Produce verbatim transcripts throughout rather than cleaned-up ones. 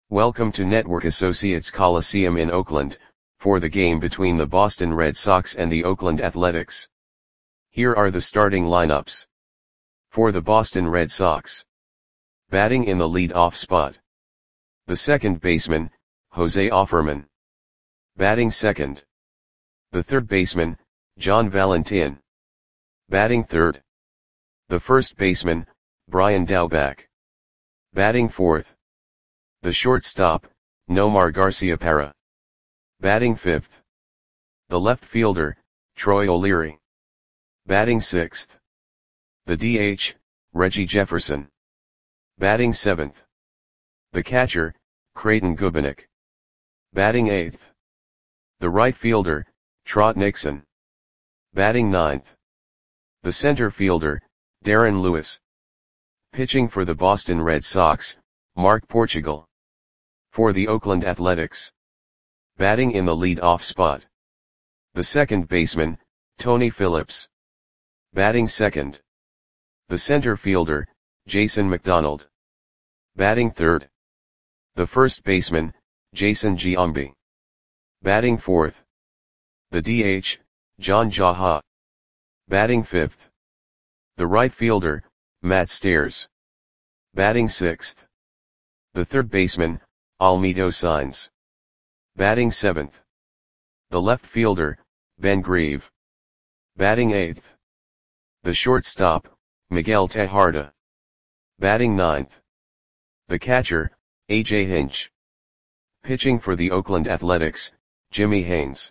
Welcome to Network Associates Coliseum in Oakland, for the game between the Boston Red Sox and the Oakland Athletics. Here are the starting lineups. For the Boston Red Sox. Batting in the lead-off spot. The second baseman, Jose Offerman. Batting second. The third baseman, John Valentin. Batting third. The first baseman, Brian Daubach. Batting fourth. The shortstop, Nomar Garciaparra. Batting fifth. The left fielder, Troy O'Leary. Batting sixth. The D H, Reggie Jefferson. Batting seventh. The catcher, Creighton Gubernick. Batting eighth. The right fielder, Trot Nixon. Batting ninth. The center fielder, Darren Lewis. Pitching for the Boston Red Sox, Mark Portugal. For the Oakland Athletics. Batting in the lead-off spot. The second baseman, Tony Phillips. Batting second. The center fielder, Jason McDonald. Batting third. The first baseman, Jason Giambi. Batting fourth. The D H, John Jaha. Batting fifth. The right fielder, Matt Stairs. Batting sixth. The third baseman, Almedo Sainz. Batting seventh. The left fielder, Ben Grieve. Batting eighth. The shortstop, Miguel Tejada. Batting ninth. The catcher, A J Hinch. Pitching for the Oakland Athletics, Jimmy Haynes.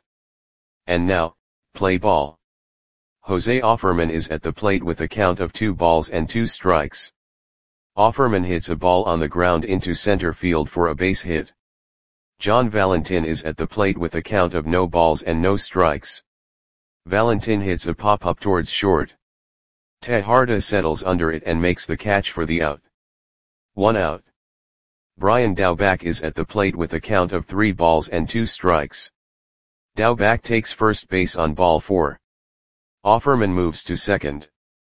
And now, play ball. Jose Offerman is at the plate with a count of two balls and two strikes. Offerman hits a ball on the ground into center field for a base hit. John Valentin is at the plate with a count of no balls and no strikes. Valentin hits a pop-up towards short. Tejada settles under it and makes the catch for the out. One out. Brian Daubach is at the plate with a count of three balls and two strikes. Daubach takes first base on ball four. Offerman moves to second.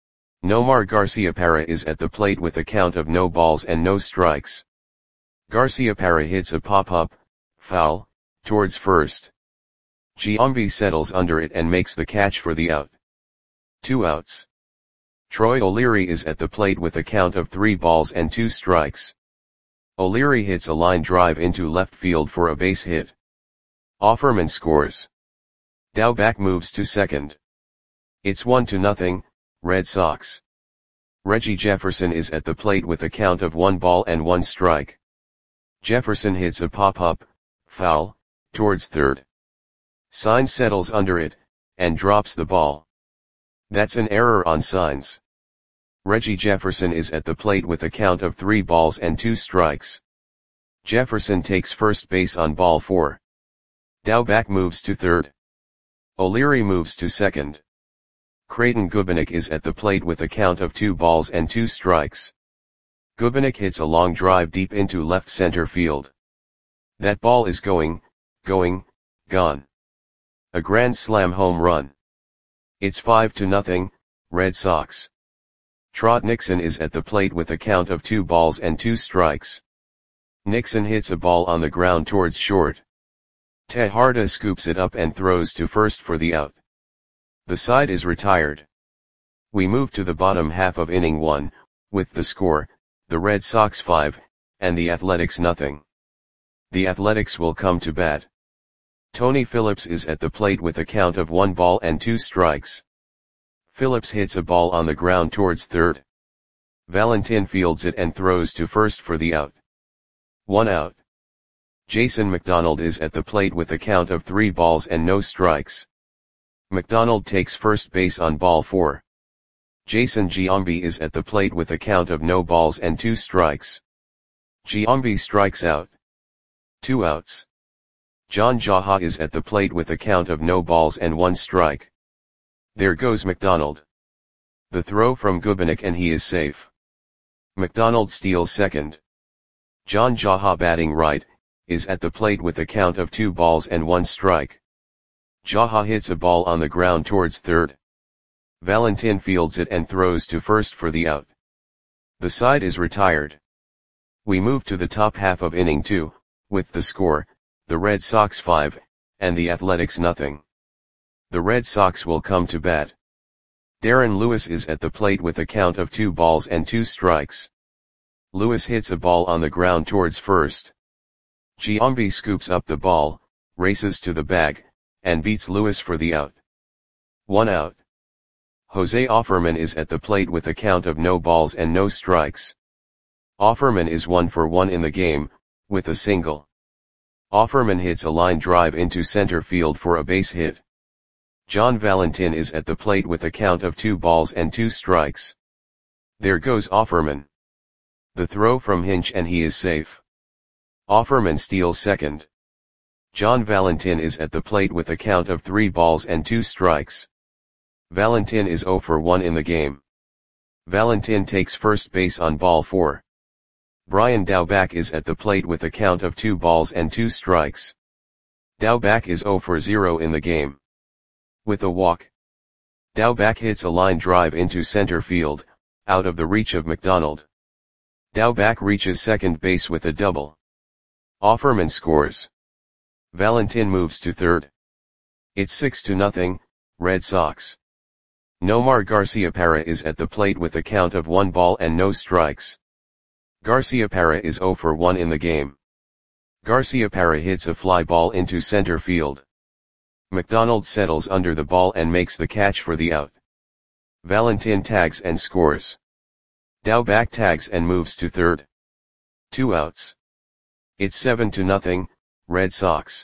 Nomar Garciaparra is at the plate with a count of no balls and no strikes. Garciaparra hits a pop-up, foul, towards first. Giambi settles under it and makes the catch for the out. Two outs. Troy O'Leary is at the plate with a count of three balls and two strikes. O'Leary hits a line drive into left field for a base hit. Offerman scores. Daubach moves to second. It's one to nothing, Red Sox. Reggie Jefferson is at the plate with a count of one ball and one strike. Jefferson hits a pop-up, foul, towards third. Sainz settles under it, and drops the ball. That's an error on Sainz. Reggie Jefferson is at the plate with a count of three balls and two strikes. Jefferson takes first base on ball four. Daubach moves to third. O'Leary moves to second. Creighton Gubernick is at the plate with a count of two balls and two strikes. Gubernick hits a long drive deep into left center field. That ball is going, going, gone. A grand slam home run. It's five to nothing, Red Sox. Trot Nixon is at the plate with a count of two balls and two strikes. Nixon hits a ball on the ground towards short. Tejada scoops it up and throws to first for the out. The side is retired. We move to the bottom half of inning one, with the score, the Red Sox five, and the Athletics nothing. The Athletics will come to bat. Tony Phillips is at the plate with a count of one ball and two strikes. Phillips hits a ball on the ground towards third. Valentin fields it and throws to first for the out. One out. Jason McDonald is at the plate with a count of three balls and no strikes. McDonald takes first base on ball four. Jason Giambi is at the plate with a count of no balls and two strikes. Giambi strikes out. Two outs. John Jaha is at the plate with a count of no balls and one strike. There goes McDonald. The throw from Gubernick and he is safe. McDonald steals second. John Jaha batting right, is at the plate with a count of two balls and one strike. Jaha hits a ball on the ground towards third. Valentin fields it and throws to first for the out. The side is retired. We move to the top half of inning two, with the score, the Red Sox five, and the Athletics nothing. The Red Sox will come to bat. Darren Lewis is at the plate with a count of two balls and two strikes. Lewis hits a ball on the ground towards first. Giambi scoops up the ball, races to the bag, and beats Lewis for the out. One out. Jose Offerman is at the plate with a count of no balls and no strikes. Offerman is one for one in the game, with a single. Offerman hits a line drive into center field for a base hit. John Valentin is at the plate with a count of two balls and two strikes. There goes Offerman. The throw from Hinch and he is safe. Offerman steals second. John Valentin is at the plate with a count of three balls and two strikes. Valentin is zero for one in the game. Valentin takes first base on ball four. Brian Daubach is at the plate with a count of two balls and two strikes. Daubach is zero for zero in the game. With a walk, Daubach hits a line drive into center field, out of the reach of McDonald. Daubach reaches second base with a double. Offerman scores. Valentin moves to third. It's six to nothing, Red Sox. Nomar Garciaparra is at the plate with a count of one ball and no strikes. Garciaparra is zero for one in the game. Garciaparra hits a fly ball into center field. McDonald settles under the ball and makes the catch for the out. Valentin tags and scores. Daubach tags and moves to third. Two outs. It's seven to nothing, Red Sox.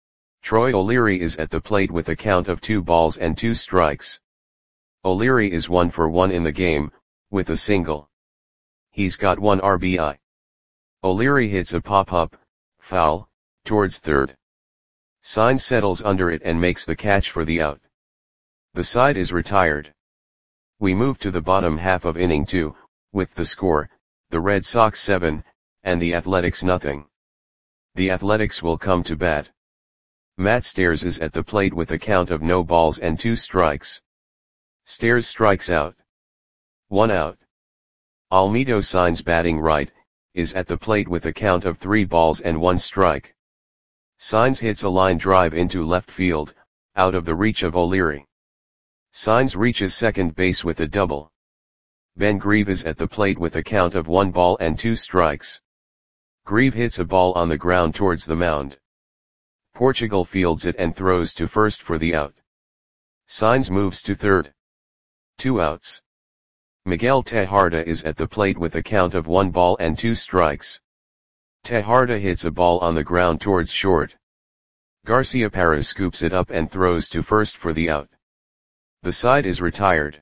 Troy O'Leary is at the plate with a count of two balls and two strikes. O'Leary is one for one in the game, with a single. He's got one R B I. O'Leary hits a pop-up, foul, towards third. Saenz settles under it and makes the catch for the out. The side is retired. We move to the bottom half of inning two, with the score, the Red Sox seven, and the Athletics nothing. The Athletics will come to bat. Matt Stairs is at the plate with a count of no balls and two strikes. Stairs strikes out. One out. Almedo Saenz batting right, is at the plate with a count of three balls and one strike. Saenz hits a line drive into left field, out of the reach of O'Leary. Saenz reaches second base with a double. Ben Grieve is at the plate with a count of one ball and two strikes. Grieve hits a ball on the ground towards the mound. Portugal fields it and throws to first for the out. Saenz moves to third. Two outs. Miguel Tejada is at the plate with a count of one ball and two strikes. Tejada hits a ball on the ground towards short. Garciaparra scoops it up and throws to first for the out. The side is retired.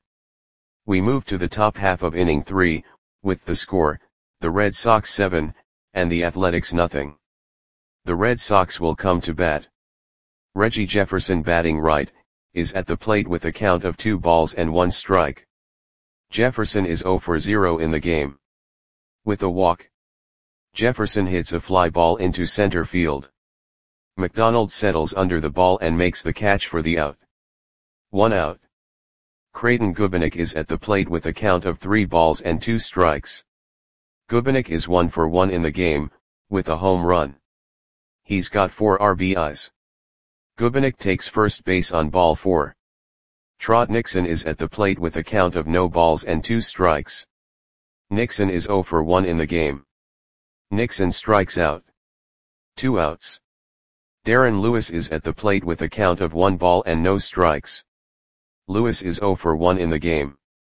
We move to the top half of inning three, with the score, the Red Sox seven, and the Athletics nothing. The Red Sox will come to bat. Reggie Jefferson batting right, is at the plate with a count of two balls and one strike. Jefferson is zero for zero in the game. With a walk, Jefferson hits a fly ball into center field. McDonald settles under the ball and makes the catch for the out. One out. Creighton Gubanek is at the plate with a count of three balls and two strikes. Gubanek is one for one in the game, with a home run. He's got four R B Is. Gubanek takes first base on ball four. Trot Nixon is at the plate with a count of no balls and two strikes. Nixon is zero for one in the game. Nixon strikes out. Two outs. Darren Lewis is at the plate with a count of one ball and no strikes. Lewis is zero for one in the game.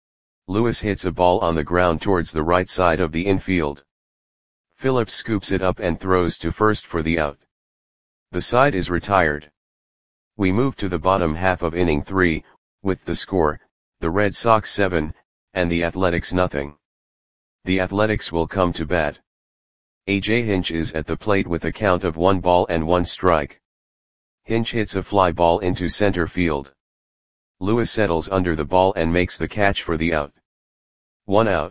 Lewis hits a ball on the ground towards the right side of the infield. Phillips scoops it up and throws to first for the out. The side is retired. We move to the bottom half of inning three, with the score, the Red Sox seven, and the Athletics nothing. The Athletics will come to bat. A J Hinch is at the plate with a count of one ball and one strike. Hinch hits a fly ball into center field. Lewis settles under the ball and makes the catch for the out. One out.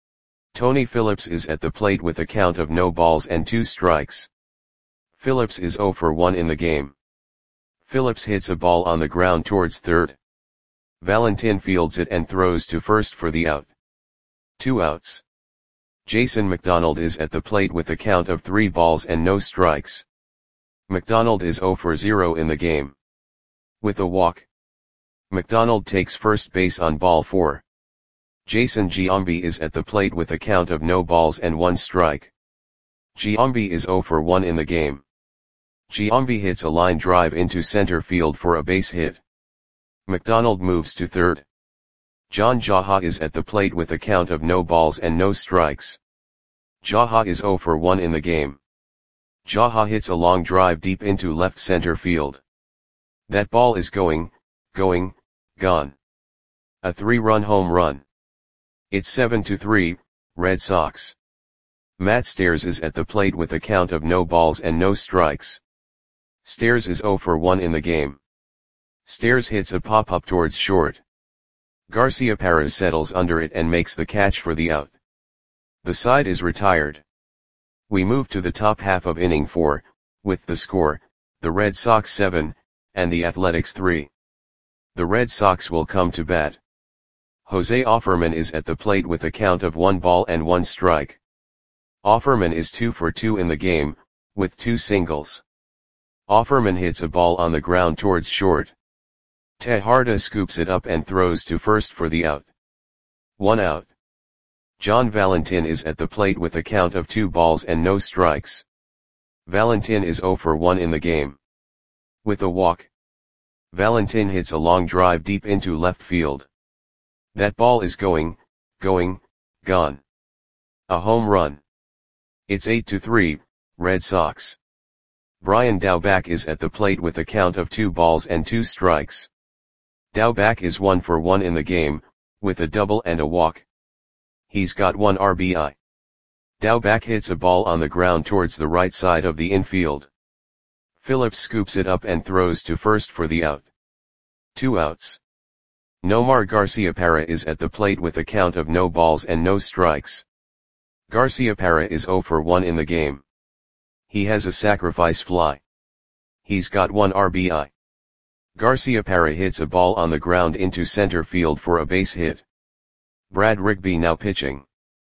Tony Phillips is at the plate with a count of no balls and two strikes. Phillips is zero for one in the game. Phillips hits a ball on the ground towards third. Valentin fields it and throws to first for the out. Two outs. Jason McDonald is at the plate with a count of three balls and no strikes. McDonald is zero for zero in the game. With a walk, McDonald takes first base on ball four. Jason Giambi is at the plate with a count of no balls and one strike. Giambi is zero for one in the game. Giambi hits a line drive into center field for a base hit. McDonald moves to third. John Jaha is at the plate with a count of no balls and no strikes. Jaha is zero for one in the game. Jaha hits a long drive deep into left center field. That ball is going, going, gone. A three-run home run. It's seven to three, Red Sox. Matt Stairs is at the plate with a count of no balls and no strikes. Stairs is zero for one in the game. Stairs hits a pop-up towards short. Garciaparra settles under it and makes the catch for the out. The side is retired. We move to the top half of inning four, with the score, the Red Sox seven, and the Athletics three. The Red Sox will come to bat. Jose Offerman is at the plate with a count of one ball and one strike. Offerman is two for two in the game, with two singles. Offerman hits a ball on the ground towards short. Tejada scoops it up and throws to first for the out. One out. John Valentin is at the plate with a count of two balls and no strikes. Valentin is zero for one in the game. With a walk, Valentin hits a long drive deep into left field. That ball is going, going, gone. A home run. It's eight to three, Red Sox. Brian Daubach is at the plate with a count of two balls and two strikes. Daubach is one for one in the game, with a double and a walk. He's got one R B I. Daubach hits a ball on the ground towards the right side of the infield. Phillips scoops it up and throws to first for the out. Two outs. Nomar Garciaparra is at the plate with a count of no balls and no strikes. Garciaparra is zero for one in the game. He has a sacrifice fly. He's got one R B I. Garciaparra hits a ball on the ground into center field for a base hit. Brad Rigby now pitching.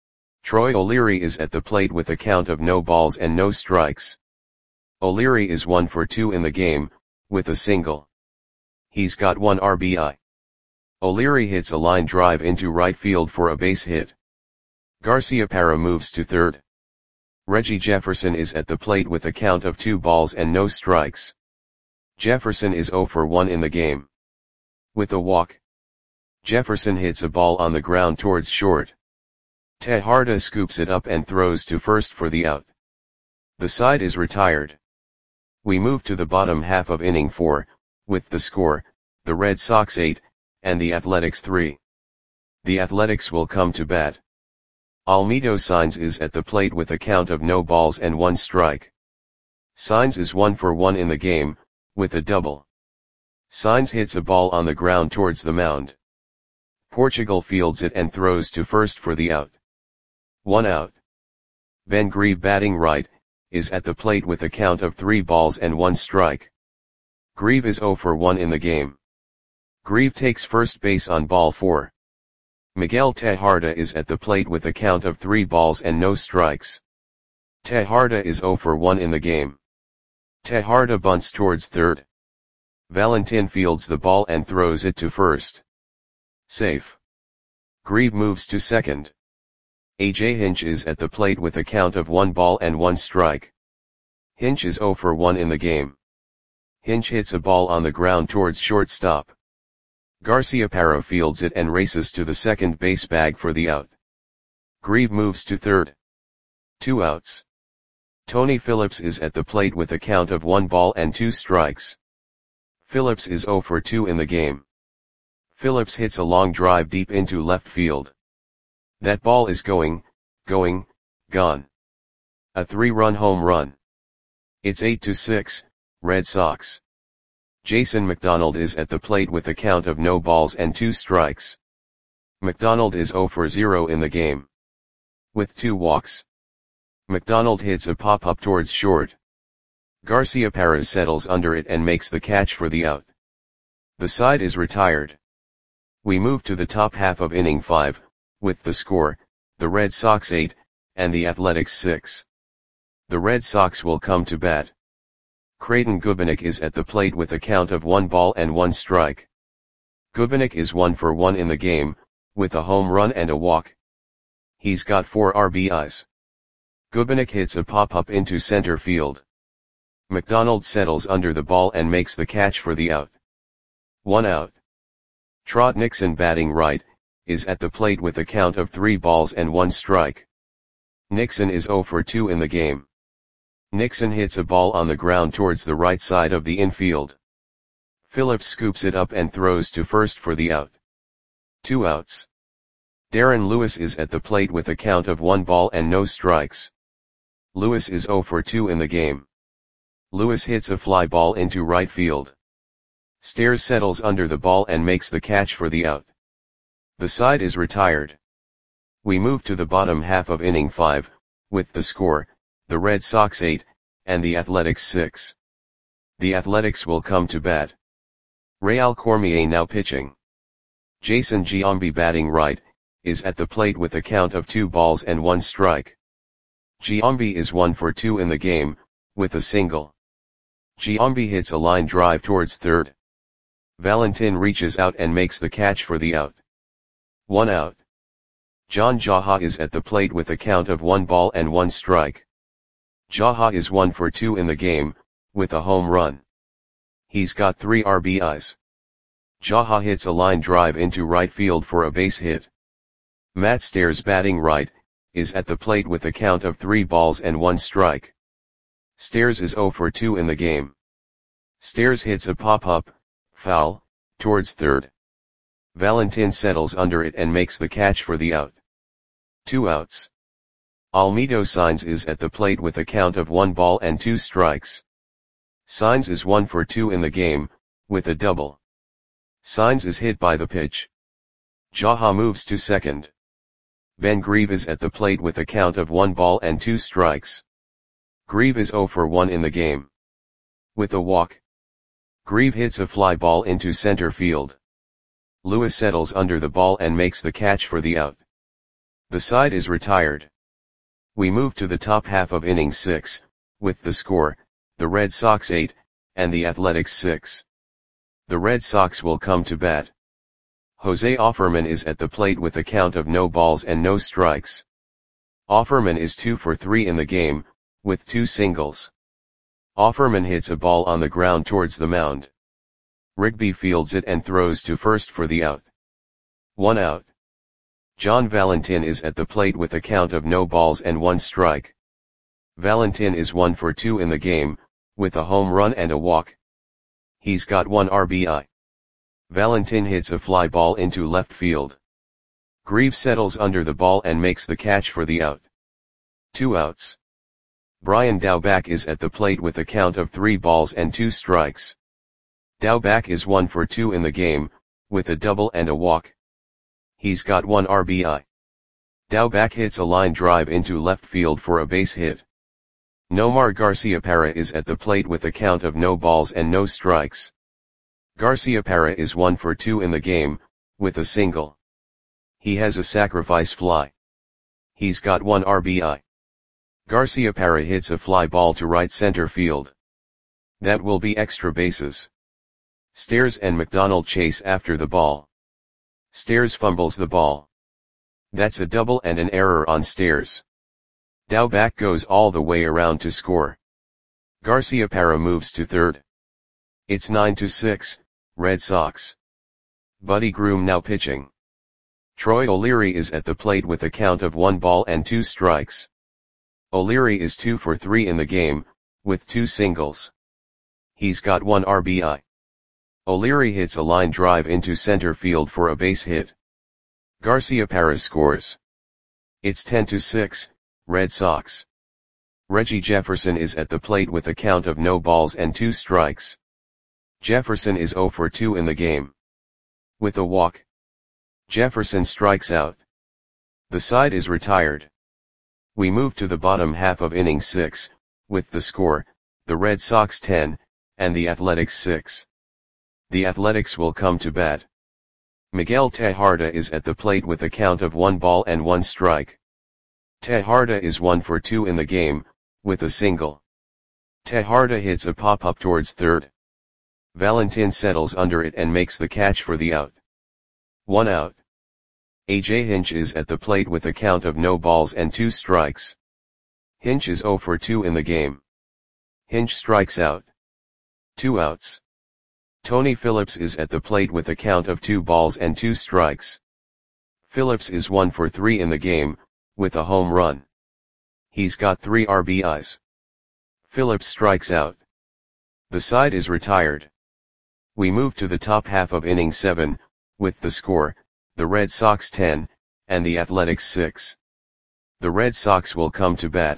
Troy O'Leary is at the plate with a count of no balls and no strikes. O'Leary is one for two in the game, with a single. He's got one R B I. O'Leary hits a line drive into right field for a base hit. Garciaparra moves to third. Reggie Jefferson is at the plate with a count of two balls and no strikes. Jefferson is zero for one in the game. With a walk, Jefferson hits a ball on the ground towards short. Tejada scoops it up and throws to first for the out. The side is retired. We move to the bottom half of inning four, with the score, the Red Sox eight, and the Athletics three. The Athletics will come to bat. Almedo Sainz is at the plate with a count of no balls and one strike. Sainz is one for one in the game, with a double. Sainz hits a ball on the ground towards the mound. Portugal fields it and throws to first for the out. One out. Ben Grieve, batting right, is at the plate with a count of three balls and one strike. Grieve is zero for one in the game. Grieve takes first base on ball four. Miguel Tejada is at the plate with a count of three balls and no strikes. Tejada is zero for one in the game. Tejada bunts towards third. Valentin fields the ball and throws it to first. Safe. Grieve moves to second. A J Hinch is at the plate with a count of one ball and one strike. Hinch is zero for one in the game. Hinch hits a ball on the ground towards shortstop. Garciaparra fields it and races to the second base bag for the out. Grieve moves to third. Two outs. Tony Phillips is at the plate with a count of one ball and two strikes. Phillips is zero for two in the game. Phillips hits a long drive deep into left field. That ball is going, going, gone. A three-run home run. It's eight to six, Red Sox. Jason McDonald is at the plate with a count of no balls and two strikes. McDonald is zero for zero in the game. With two walks, McDonald hits a pop-up towards short. Garciaparra settles under it and makes the catch for the out. The side is retired. We move to the top half of inning five, with the score, the Red Sox eight, and the Athletics six. The Red Sox will come to bat. Creighton Gubanek is at the plate with a count of one ball and one strike. Gubanek is one for one in the game, with a home run and a walk. He's got four R B Is. Gubanek hits a pop-up into center field. McDonald settles under the ball and makes the catch for the out. One out. Trot Nixon, batting right, is at the plate with a count of three balls and one strike. Nixon is zero for two in the game. Nixon hits a ball on the ground towards the right side of the infield. Phillips scoops it up and throws to first for the out. Two outs. Darren Lewis is at the plate with a count of one ball and no strikes. Lewis is zero for two in the game. Lewis hits a fly ball into right field. Stairs settles under the ball and makes the catch for the out. The side is retired. We move to the bottom half of inning five, with the score, the Red Sox eight, and the Athletics six. The Athletics will come to bat. Real Cormier now pitching. Jason Giambi, batting right, is at the plate with a count of two balls and one strike. Giambi is one for two in the game, with a single. Giambi hits a line drive towards third. Valentin reaches out and makes the catch for the out. One out. John Jaha is at the plate with a count of one ball and one strike. Jaha is one for two in the game, with a home run. He's got three R B Is. Jaha hits a line drive into right field for a base hit. Matt Stairs, batting right, is at the plate with a count of three balls and one strike. Stairs is zero for two in the game. Stairs hits a pop-up, foul, towards third. Valentin settles under it and makes the catch for the out. Two outs. Almedo Sainz is at the plate with a count of one ball and two strikes. Sainz is one for two in the game, with a double. Sainz is hit by the pitch. Jaha moves to second. Ben Grieve is at the plate with a count of one ball and two strikes. Grieve is zero for one in the game. With a walk. Grieve hits a fly ball into center field. Lewis settles under the ball and makes the catch for the out. The side is retired. We move to the top half of inning six, with the score, the Red Sox eight, and the Athletics six. The Red Sox will come to bat. Jose Offerman is at the plate with a count of no balls and no strikes. Offerman is two for three in the game, with two singles. Offerman hits a ball on the ground towards the mound. Rigby fields it and throws to first for the out. One out. John Valentin is at the plate with a count of no balls and one strike. Valentin is one for two in the game, with a home run and a walk. He's got one R B I. Valentin hits a fly ball into left field. Grieve settles under the ball and makes the catch for the out. Two outs. Brian Daubach is at the plate with a count of three balls and two strikes. Daubach is one for two in the game, with a double and a walk. He's got one R B I. Daubach hits a line drive into left field for a base hit. Nomar Garciaparra is at the plate with a count of no balls and no strikes. Garciaparra is one for two in the game, with a single. He has a sacrifice fly. He's got one R B I. Garciaparra hits a fly ball to right center field. That will be extra bases. Stairs and McDonald chase after the ball. Stairs fumbles the ball. That's a double and an error on Stairs. Daubach goes all the way around to score. Garciaparra moves to third. It's nine to six, Red Sox. Buddy Groom now pitching. Troy O'Leary is at the plate with a count of one ball and two strikes. O'Leary is two for three in the game, with two singles. He's got one R B I. O'Leary hits a line drive into center field for a base hit. Garciaparra scores. It's ten to six, Red Sox. Reggie Jefferson is at the plate with a count of no balls and two strikes. Jefferson is zero for two in the game. With a walk. Jefferson strikes out. The side is retired. We move to the bottom half of inning six, with the score, the Red Sox ten, and the Athletics six. The Athletics will come to bat. Miguel Tejada is at the plate with a count of one ball and one strike. Tejarda is one for two in the game, with a single. Tejarda hits a pop-up towards third. Valentin settles under it and makes the catch for the out. One out. A J Hinch is at the plate with a count of no balls and two strikes. Hinch is zero for two in the game. Hinch strikes out. Two outs. Tony Phillips is at the plate with a count of two balls and two strikes. Phillips is one for three in the game, with a home run. He's got three R B Is. Phillips strikes out. The side is retired. We move to the top half of inning seven, with the score, the Red Sox ten, and the Athletics six. The Red Sox will come to bat.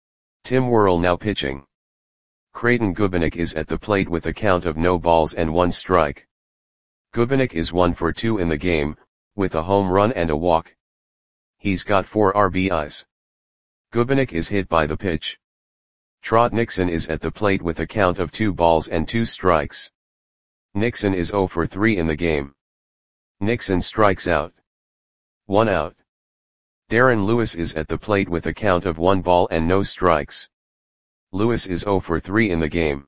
Tim Worrell now pitching. Creighton Gubanek is at the plate with a count of no balls and one strike. Gubanek is one for two in the game, with a home run and a walk. He's got four R B Is. Gubanek is hit by the pitch. Trot Nixon is at the plate with a count of two balls and two strikes. Nixon is zero for three in the game. Nixon strikes out. One out. Darren Lewis is at the plate with a count of one ball and no strikes. Lewis is zero for three in the game.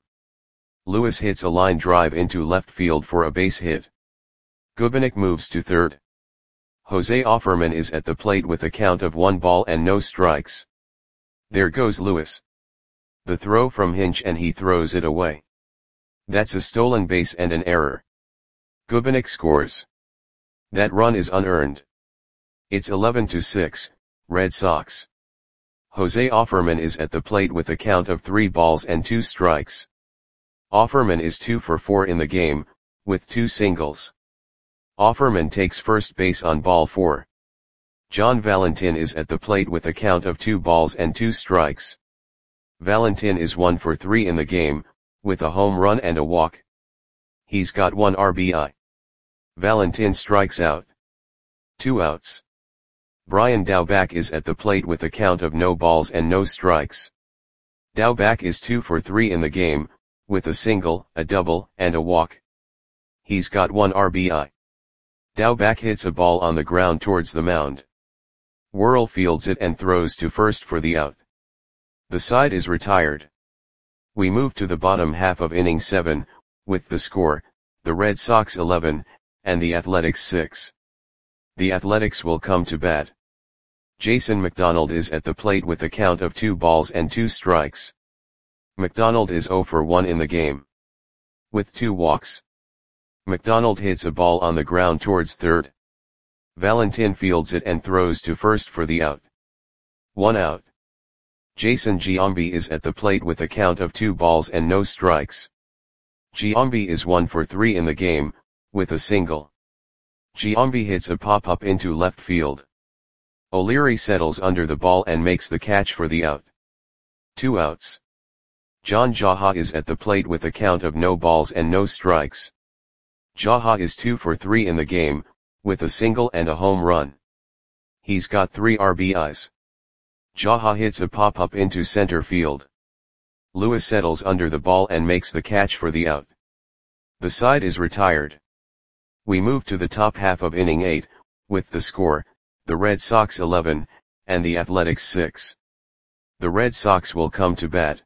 Lewis hits a line drive into left field for a base hit. Gubanek moves to third. Jose Offerman is at the plate with a count of one ball and no strikes. There goes Lewis. The throw from Hinch and he throws it away. That's a stolen base and an error. Gubanek scores. That run is unearned. It's eleven to six, Red Sox. Jose Offerman is at the plate with a count of three balls and two strikes. Offerman is two for four in the game, with two singles. Offerman takes first base on ball four. John Valentin is at the plate with a count of two balls and two strikes. Valentin is one for three in the game, with a home run and a walk. He's got one R B I. Valentin strikes out. Two outs. Brian Daubach is at the plate with a count of no balls and no strikes. Daubach is two for three in the game, with a single, a double, and a walk. He's got one R B I. Daubach hits a ball on the ground towards the mound. Worrell fields it and throws to first for the out. The side is retired. We move to the bottom half of inning seven, with the score, the Red Sox eleven, and the Athletics six. The Athletics will come to bat. Jason McDonald is at the plate with a count of two balls and two strikes. McDonald is zero for one in the game. With two walks. McDonald hits a ball on the ground towards third. Valentin fields it and throws to first for the out. One out. Jason Giambi is at the plate with a count of two balls and no strikes. Giambi is one for three in the game, with a single. Giambi hits a pop-up into left field. O'Leary settles under the ball and makes the catch for the out. Two outs. John Jaha is at the plate with a count of no balls and no strikes. Jaha is two for three in the game, with a single and a home run. He's got three R B Is. Jaha hits a pop-up into center field. Lewis settles under the ball and makes the catch for the out. The side is retired. We move to the top half of inning eight, with the score, the Red Sox eleven, and the Athletics six. The Red Sox will come to bat.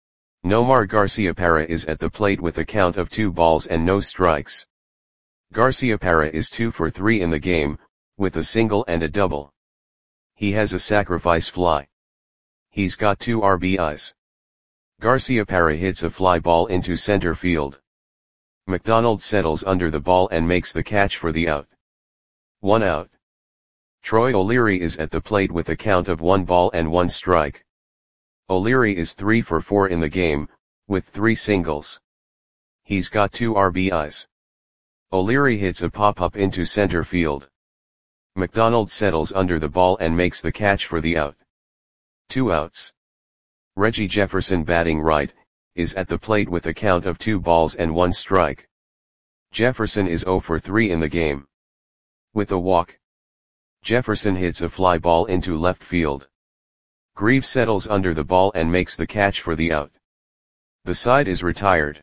Nomar Garciaparra is at the plate with a count of two balls and no strikes. Garciaparra is two for three in the game, with a single and a double. He has a sacrifice fly. He's got two R B Is. Garciaparra hits a fly ball into center field. McDonald settles under the ball and makes the catch for the out. One out. Troy O'Leary is at the plate with a count of one ball and one strike. O'Leary is three for four in the game, with three singles. He's got two R B Is. O'Leary hits a pop-up into center field. McDonald settles under the ball and makes the catch for the out. Two outs. Reggie Jefferson, batting right, is at the plate with a count of two balls and one strike. Jefferson is zero for three in the game. With a walk. Jefferson hits a fly ball into left field. Greaves settles under the ball and makes the catch for the out. The side is retired.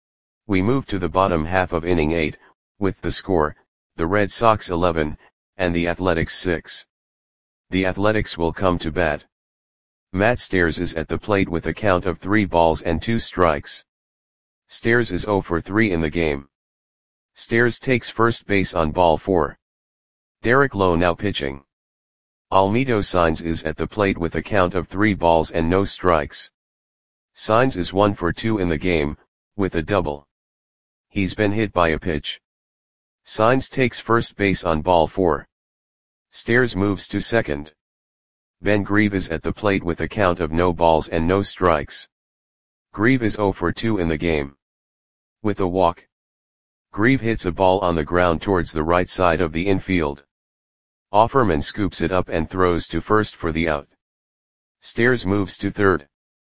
We move to the bottom half of inning eight, with the score, the Red Sox eleven, and the Athletics six. The Athletics will come to bat. Matt Stairs is at the plate with a count of three balls and two strikes. Stairs is zero for three in the game. Stairs takes first base on ball four. Derek Lowe now pitching. Almedo Sainz is at the plate with a count of three balls and no strikes. Sainz is one for two in the game, with a double. He's been hit by a pitch. Sainz takes first base on ball four. Stairs moves to second. Ben Grieve is at the plate with a count of no balls and no strikes. Grieve is zero for two in the game. With a walk. Grieve hits a ball on the ground towards the right side of the infield. Offerman scoops it up and throws to first for the out. Stairs moves to third.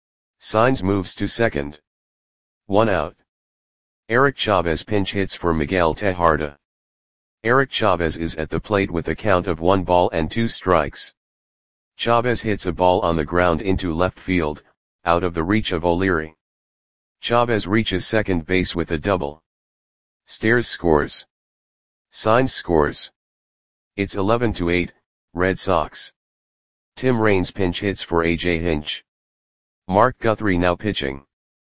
Sainz moves to second. One out. Eric Chavez pinch hits for Miguel Tejada. Eric Chavez is at the plate with a count of one ball and two strikes. Chavez hits a ball on the ground into left field, out of the reach of O'Leary. Chavez reaches second base with a double. Stairs scores. Sainz scores. It's eleven to eight, Red Sox. Tim Raines pinch hits for A J Hinch. Mark Guthrie now pitching.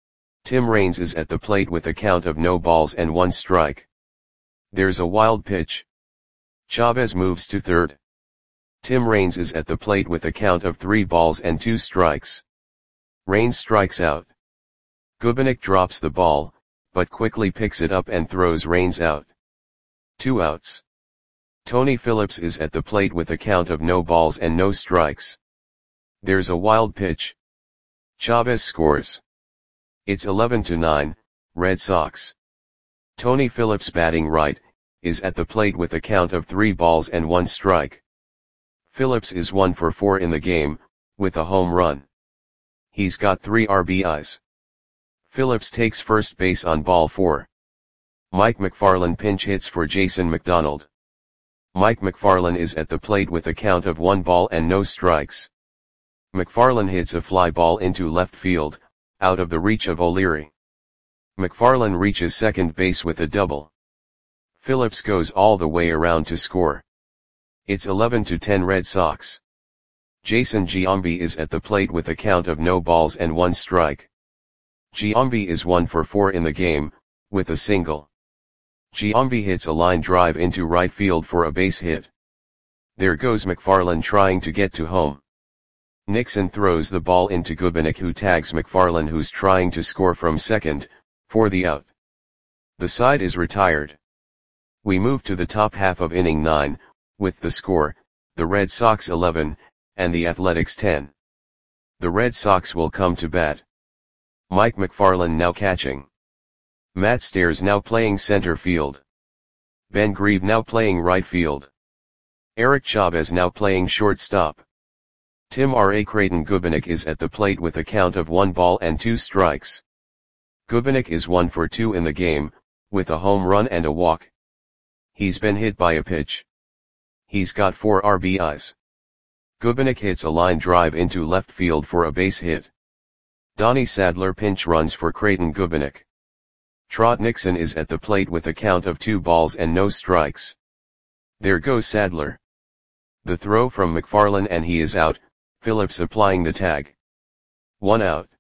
Tim Raines is at the plate with a count of no balls and one strike. There's a wild pitch. Chavez moves to third. Tim Raines is at the plate with a count of three balls and two strikes. Raines strikes out. Gubernick drops the ball, but quickly picks it up and throws Raines out. Two outs. Tony Phillips is at the plate with a count of no balls and no strikes. There's a wild pitch. Chavez scores. It's eleven to nine, Red Sox. Tony Phillips batting right, is at the plate with a count of three balls and one strike. Phillips is one for four in the game, with a home run. He's got three R B Is. Phillips takes first base on ball four. Mike McFarland pinch hits for Jason McDonald. Mike McFarland is at the plate with a count of one ball and no strikes. McFarland hits a fly ball into left field, out of the reach of O'Leary. McFarland reaches second base with a double. Phillips goes all the way around to score. It's eleven to ten Red Sox. Jason Giambi is at the plate with a count of no balls and one strike. Giambi is one for four in the game, with a single. Giambi hits a line drive into right field for a base hit. There goes McFarland trying to get to home. Nixon throws the ball into Gubernick, who tags McFarland, who's trying to score from second, for the out. The side is retired. We move to the top half of inning nine, with the score, the Red Sox eleven, and the Athletics ten. The Red Sox will come to bat. Mike McFarland now catching. Matt Stairs now playing center field. Ben Grieve now playing right field. Eric Chavez now playing shortstop. Tim R A Creighton Gubernick is at the plate with a count of one ball and two strikes. Gubernick is one for two in the game, with a home run and a walk. He's been hit by a pitch. He's got four R B Is. Gubernick hits a line drive into left field for a base hit. Donnie Sadler pinch runs for Creighton Gubernick. Trot Nixon is at the plate with a count of two balls and no strikes. There goes Sadler. The throw from McFarland and he is out, Phillips applying the tag. One out.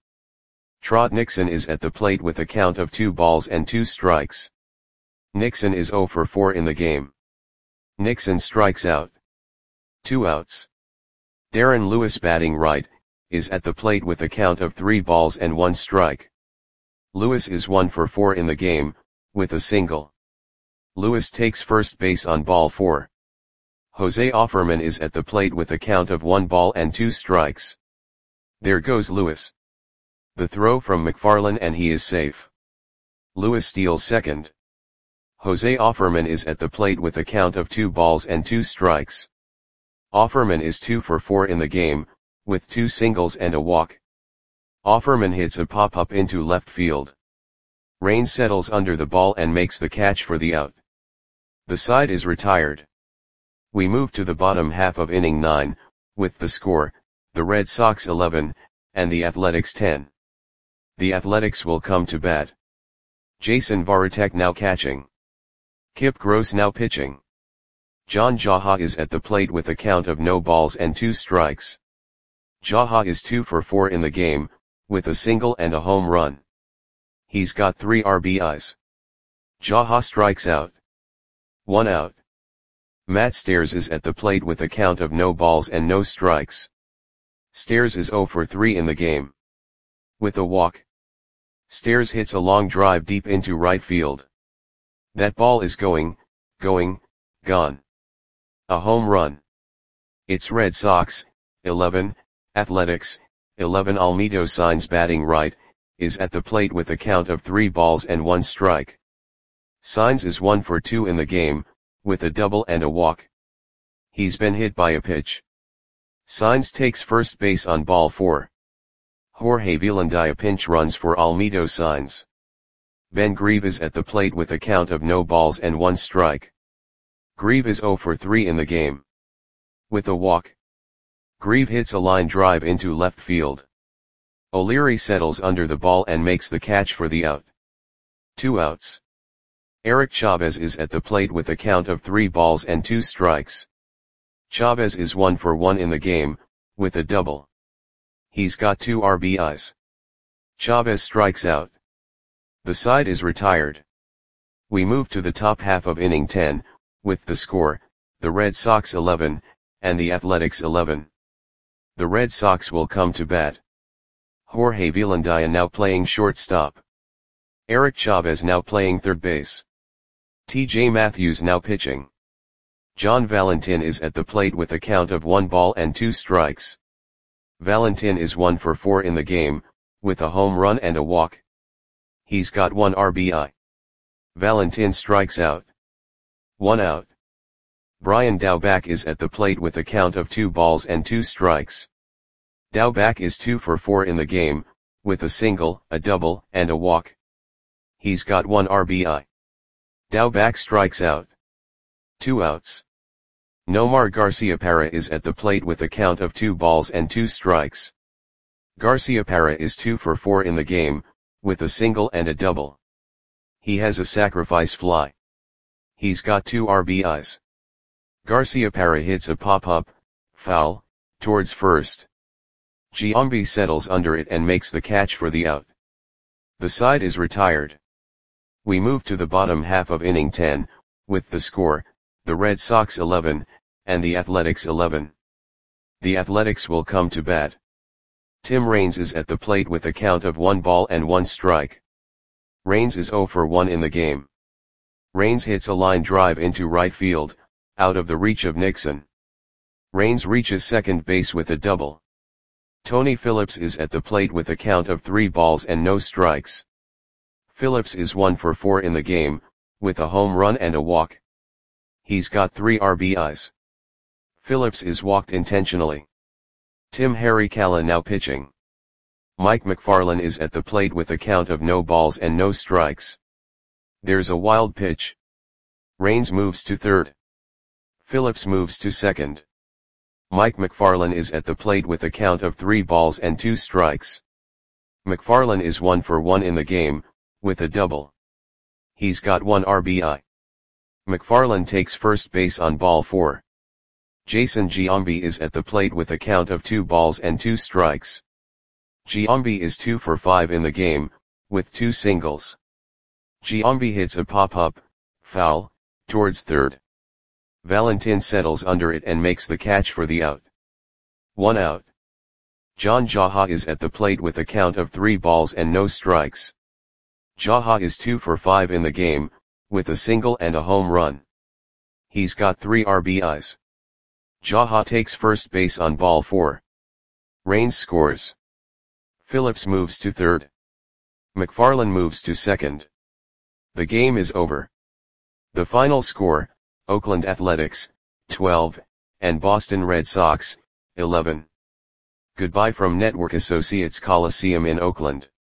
Trot Nixon is at the plate with a count of two balls and two strikes. Nixon is zero for four in the game. Nixon strikes out. Two outs. Darren Lewis batting right, is at the plate with a count of three balls and one strike. Lewis is one for four in the game, with a single. Lewis takes first base on ball four. Jose Offerman is at the plate with a count of one ball and two strikes. There goes Lewis. The throw from McFarland and he is safe. Lewis steals second. Jose Offerman is at the plate with a count of two balls and two strikes. Offerman is two for four in the game, with two singles and a walk. Offerman hits a pop-up into left field. Raines settles under the ball and makes the catch for the out. The side is retired. We move to the bottom half of inning nine, with the score, the Red Sox eleven, and the Athletics ten. The Athletics will come to bat. Jason Varitek now catching. Kip Gross now pitching. John Jaha is at the plate with a count of no balls and two strikes. Jaha is two for four in the game, with a single and a home run. He's got three R B Is. Jaha strikes out. One out. Matt Stairs is at the plate with a count of no balls and no strikes. Stairs is zero for three in the game. With a walk. Stairs hits a long drive deep into right field. That ball is going, going, gone. A home run. It's Red Sox, eleven, Athletics, eleven. Almedo Sainz, batting right, is at the plate with a count of three balls and one strike. Sainz is one for two in the game, with a double and a walk. He's been hit by a pitch. Sainz takes first base on ball four. Jorge Velandia pinch runs for Almedo Sainz. Ben Grieve is at the plate with a count of no balls and one strike. Grieve is zero for three in the game. With a walk. Grieve hits a line drive into left field. O'Leary settles under the ball and makes the catch for the out. Two outs. Eric Chavez is at the plate with a count of three balls and two strikes. Chavez is one for one in the game, with a double. He's got two R B Is. Chavez strikes out. The side is retired. We move to the top half of inning ten, with the score, the Red Sox eleven, and the Athletics eleven. The Red Sox will come to bat. Jorge Velandia now playing shortstop. Eric Chavez now playing third base. T J Matthews now pitching. John Valentin is at the plate with a count of one ball and two strikes. Valentin is one for four in the game, with a home run and a walk. He's got one R B I. Valentin strikes out. One out. Brian Daubach is at the plate with a count of two balls and two strikes. Daubach is two for four in the game, with a single, a double, and a walk. He's got one R B I. Daubach strikes out. Two outs. Nomar Garciaparra is at the plate with a count of two balls and two strikes. Garciaparra is two for four in the game, with a single and a double. He has a sacrifice fly. He's got two R B Is. Garciaparra hits a pop-up, foul, towards first. Giambi settles under it and makes the catch for the out. The side is retired. We move to the bottom half of inning ten, with the score, the Red Sox eleven, and the Athletics eleven. The Athletics will come to bat. Tim Raines is at the plate with a count of one ball and one strike. Raines is zero for one in the game. Raines hits a line drive into right field, out of the reach of Nixon. Raines reaches second base with a double. Tony Phillips is at the plate with a count of three balls and no strikes. Phillips is one for four in the game, with a home run and a walk. He's got three R B Is. Phillips is walked intentionally. Tim Harry-Calla now pitching. Mike McFarland is at the plate with a count of no balls and no strikes. There's a wild pitch. Raines moves to third. Phillips moves to second. Mike McFarland is at the plate with a count of three balls and two strikes. McFarland is one for one in the game, with a double. He's got one R B I. McFarland takes first base on ball four. Jason Giambi is at the plate with a count of two balls and two strikes. Giambi is two for five in the game, with two singles. Giambi hits a pop-up, foul, towards third. Valentin settles under it and makes the catch for the out. One out. John Jaha is at the plate with a count of three balls and no strikes. Jaha is two for five in the game, with a single and a home run. He's got three R B Is. Jaha takes first base on ball four. Raines scores. Phillips moves to third. McFarland moves to second. The game is over. The final score, Oakland Athletics, twelve, and Boston Red Sox, eleven. Goodbye from Network Associates Coliseum in Oakland.